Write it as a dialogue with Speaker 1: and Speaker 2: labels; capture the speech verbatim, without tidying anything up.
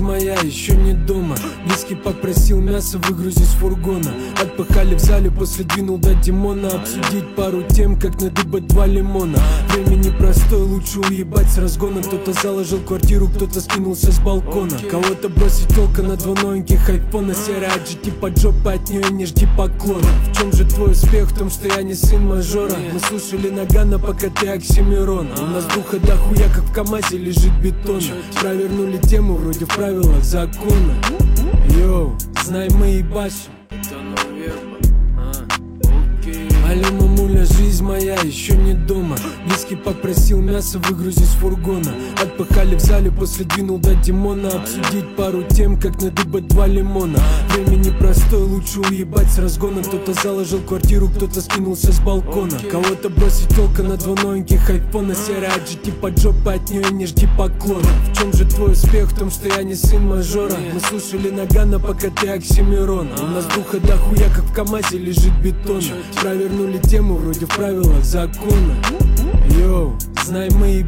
Speaker 1: жизнь моя еще не дома. Близкий попросил мясо выгрузить с фургона. Отпахали в зале, после двинул до Димона. Обсудить пару тем, как надыбать два лимона. Время непростое, лучше уебать с разгона. Кто-то заложил квартиру, кто-то скинулся с балкона. Кого-то бросить толка на два новеньких айфона. Серая джи ти под жопой, от нее не жди поклона. В чем же твой успех? В том, что я не сын мажора. Мы слушали Нагана, пока ты Оксимирон. У нас духа дохуя, как в КамАЗе лежит бетон. Провернули тему, вроде в правилах закона. Йоу, знай, мы ебашим. Алло, мамуля, жизнь моя еще не дома. Близкий попросил мясо выгрузить с фургона. Отпахали в зале, после двинул до Димона. Обсудить пару тем, как надыбать два лимона. Время непростое, лучше уебать с разгона. Кто-то заложил квартиру, кто-то скинулся с балкона. Кого-то бросить толка на два новеньких айфона. Серая джи ти под жопой, от нее не жди поклона. В чем же твой успех? В том, что я не сын мажора. Мы слушали Нагана, пока ты Оксимирон. У нас духа дохуя, как в КамАЗе лежит бетон. Провернули тему, вроде в правилах закона. Йоу, знай, мы